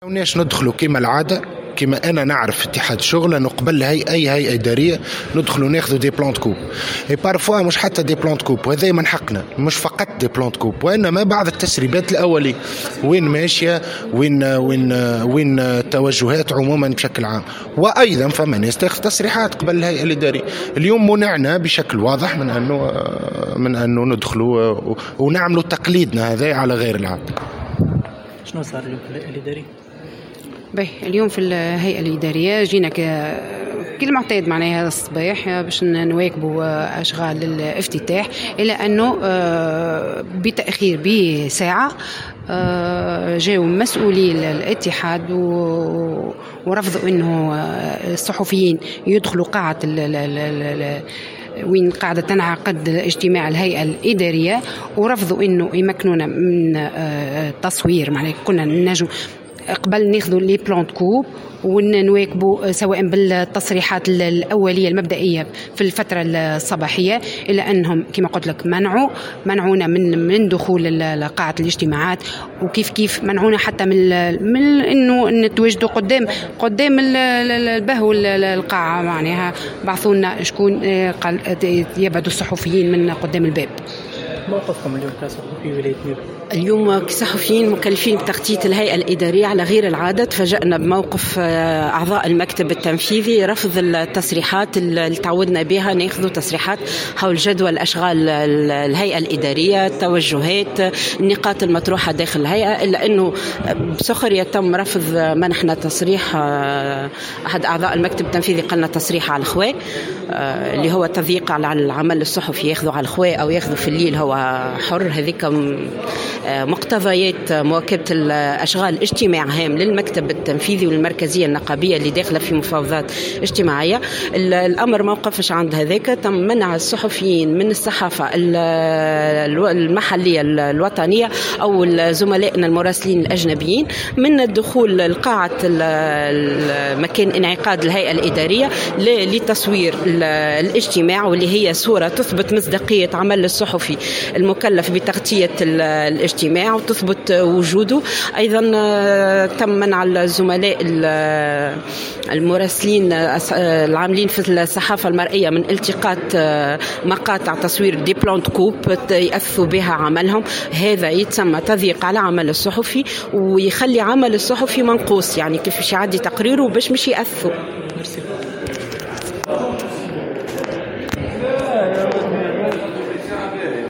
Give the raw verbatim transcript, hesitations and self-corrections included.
وناش ندخلوا كما العادة، كما أنا نعرف اتحاد شغل نقبل هي أي هيئة إدارية ندخلوا ناخذوا دي بلانت كوب، اي بارفوا مش حتى دي بلانت كوب، وهذا من حقنا، مش فقط دي بلانت كوب وإنما بعض التسريبات الأولية وين ماشية، وين وين وين التوجهات عموما بشكل عام. وأيضا فما ناس تاخذ تصريحات قبل الهيئة الإدارية. اليوم منعنا بشكل واضح من أنه من أنه ندخلوا ونعملوا تقليدنا هذا على غير العادة. شنو صار اليوم في الهيئة الإدارية؟ باهي اليوم في الهيئة الإدارية جينا كالمعتاد معناها هذا الصباح باش نواكبوا أشغال الافتتاح، إلى أنه بتأخير بساعة جاءوا مسؤولي الاتحاد ورفضوا أنه الصحفيين يدخلوا قاعة وين قاعدة تنعقد اجتماع الهيئة الإدارية، ورفضوا أنه يمكنونا من التصوير. معناها كنا نجو قبل ناخذوا لي بلانت كوب ونواكبوا سواء بالتصريحات الأولية المبدئية في الفترة الصباحية، إلا أنهم كما قلت لك منعوا منعونا من من دخول قاعة الاجتماعات، وكيف كيف منعونا حتى من من إنه نتواجدوا قدام قدام البهو القاعة. معناها بعثونا شكون قال يبعدوا الصحفيين من قدام الباب. موقفكم اليوم كصحفيين في ولاية نيب؟ اليوم كصحفيين مكلفين بتخطيط الهيئة الإدارية على غير العادة، تفاجأنا بموقف أعضاء المكتب التنفيذي رفض التصريحات اللي تعودنا بها ناخذوا تصريحات حول جدول أشغال الهيئة الإدارية، التوجهات، النقاط المطروحة داخل الهيئة، إلا أنه بسخرية تم رفض منحنا تصريح. أحد أعضاء المكتب التنفيذي قالنا تصريح على الخواء اللي هو تضييق على العمل الصحفي، ياخذوا على الخواء أو ياخذوا في الليل هو حر. هذيك مقتضيات مواكبة الأشغال اجتماع هام للمكتب التنفيذي والمركزية النقابية اللي داخلة في مفاوضات اجتماعية. الأمر موقفش عند هذاك، تم منع الصحفيين من الصحافة المحلية الوطنية أو زملائنا المراسلين الأجنبيين من الدخول لقاعة مكان انعقاد الهيئة الإدارية لتصوير الاجتماع، واللي هي صورة تثبت مصداقية عمل الصحفي المكلف بتغطية الاجتماع وتثبت وجوده. أيضا تم منع الزملاء المراسلين العاملين في الصحافة المرئية من التقاط مقاطع تصوير دي بلانت كوب يأثوا بها عملهم. هذا يتسمى تضييق على عمل الصحفي ويخلي عمل الصحفي منقوص، يعني كيف يعدي تقريره باش مش يأثوا.